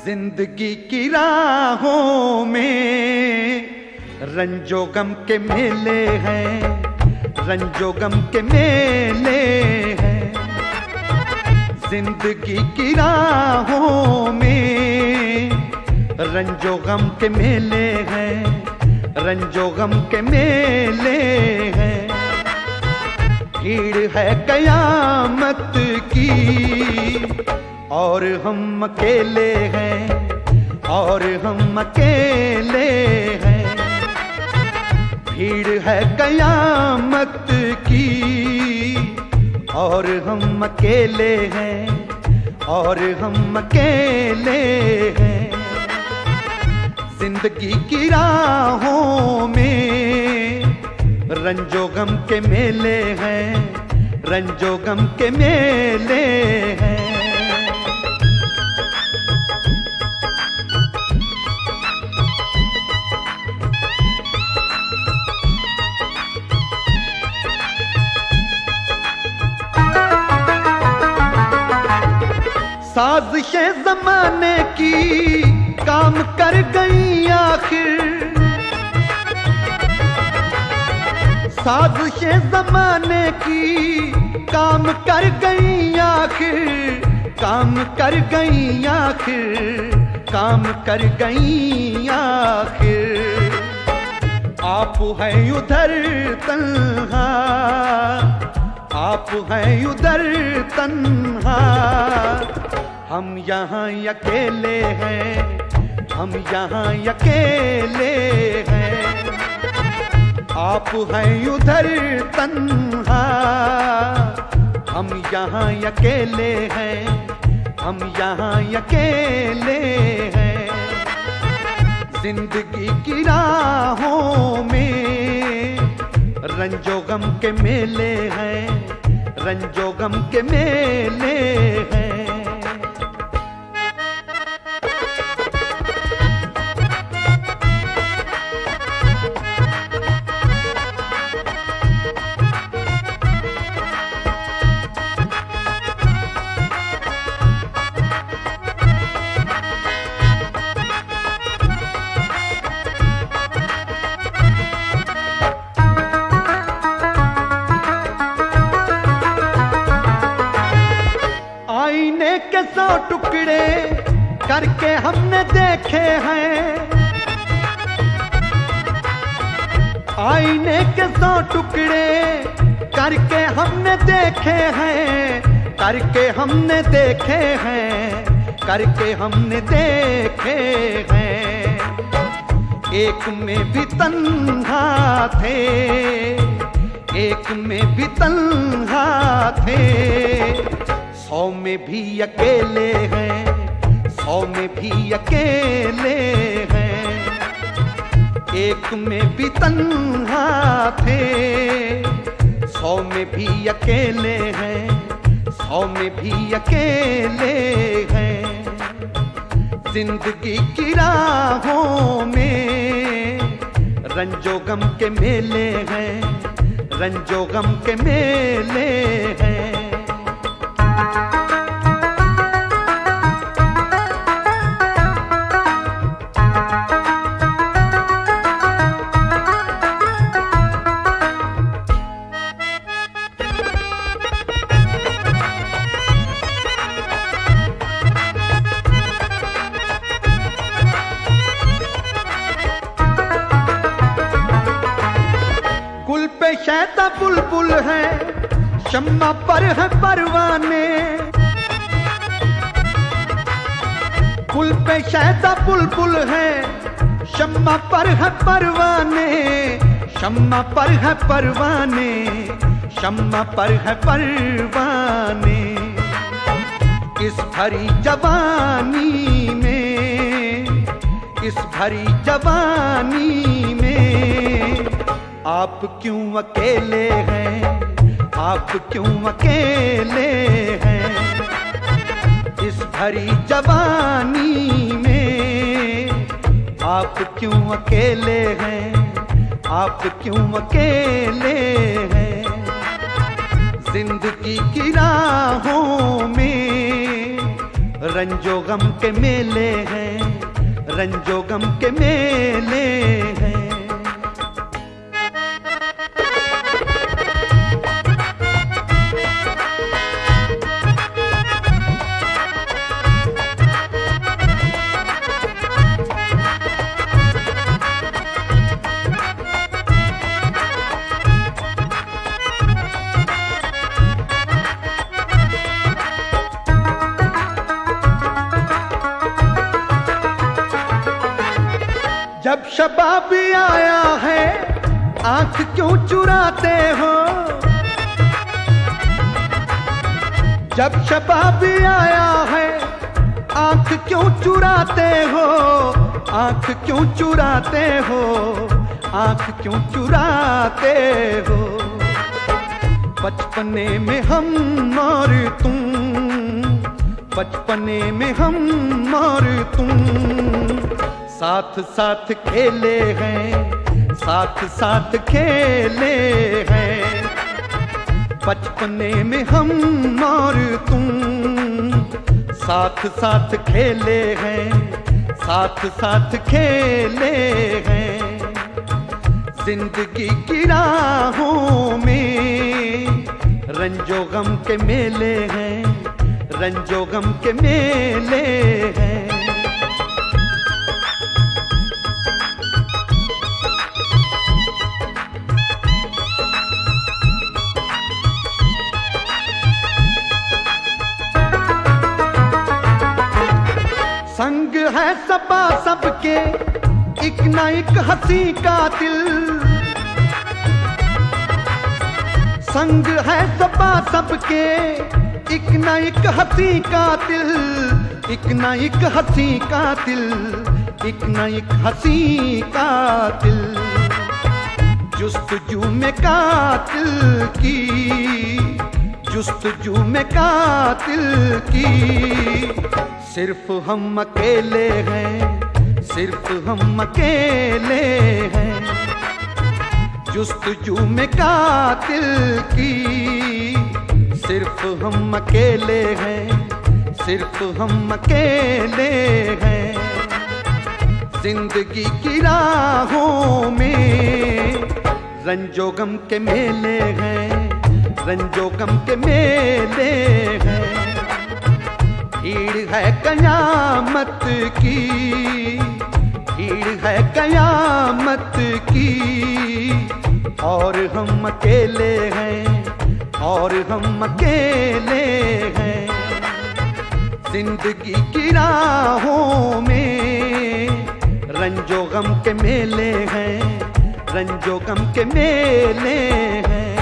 जिंदगी की राहों में रंजो गम के मेले हैं, रंजो गम के मेले हैं। जिंदगी की राहों में रंजो गम के मेले हैं, रंजो गम के मेले हैं। भीड़ है कयामत की और हम अकेले हैं, और हम अकेले हैं। भीड़ है कयामत की और हम अकेले हैं, और हम अकेले हैं। जिंदगी की राहों में रंजो गम के मेले हैं, रंजो गम के मेले हैं। साजिशें ज़माने की काम कर गई आखिर, साजिशें ज़माने की काम कर गई आखिर, काम कर गई आखिर, काम कर गई आखिर। आप हैं उधर तन्हा, आप हैं उधर तन्हा, हम यहाँ अकेले हैं, हम यहाँ अकेले हैं। आप हैं उधर तन्हा, हम यहाँ अकेले हैं, हम यहाँ अकेले हैं। जिंदगी की राहों में रंजो गम के मेले हैं, रंजो गम के मेले हैं। आईने के 100 टुकड़े करके हमने देखे हैं, आईने के 100 टुकड़े करके हमने देखे हैं, करके हमने देखे हैं, करके हमने देखे हैं। एक में भी तन्हा थे, एक में भी तन्हा थे। 100 में भी अकेले हैं, 100 में भी अकेले हैं। एक में भी तन्हा थे, 100 में भी अकेले हैं, 100 में भी अकेले हैं। जिंदगी की राहों में रंजो गम के मेले हैं, रंजो गम के मेले हैं। गुल पे शैता बुलबुल है, शम्मा पर है परवाने। गुल पे शैता बुलबुल है, शम्मा पर है परवाने, शम्मा पर है परवाने, शम्मा पर है परवाने। इस भरी जवानी में, इस भरी जवानी में आप क्यों अकेले हैं, आप क्यों अकेले हैं। इस भरी जवानी में आप क्यों अकेले हैं, आप क्यों अकेले हैं। जिंदगी की राहों में रंजो गम के मेले हैं, रंजो गम के मेले हैं। जब शबाब आया है आंख क्यों चुराते हो, जब शबाब आया है आंख क्यों चुराते हो, आंख क्यों चुराते हो, आंख क्यों चुराते हो। बचपने में हम और तुम, बचपने में हम और तुम साथ साथ खेले हैं, साथ साथ खेले हैं। बचपने में हम और तुम साथ साथ खेले हैं, साथ साथ खेले हैं। जिंदगी की राहों में रंजो गम के मेले हैं, रंजो गम के मेले हैं। संग है सबा सबके एक ना एक हंसी कातिल, संग है सबा सबके एक ना एक हंसी कातिल, एक ना एक हंसी कातिल, एक ना एक हंसी कातिल। जुस्तजू में कातिल की, जुस्तजू में कातिल की। सिर्फ हम अकेले हैं, सिर्फ हम अकेले हैं। जुस्तजू में कातिल की, सिर्फ हम अकेले हैं, सिर्फ हम अकेले हैं। जिंदगी की राहों में रंजो गम के मेले हैं, रंजो गम के मेले हैं। भीड़ है कयामत की, भीड़ है कयामत की। और हम अकेले हैं, और हम अकेले हैं। जिंदगी की राहों में रंजो गम के मेले हैं, रंजो गम के मेले हैं।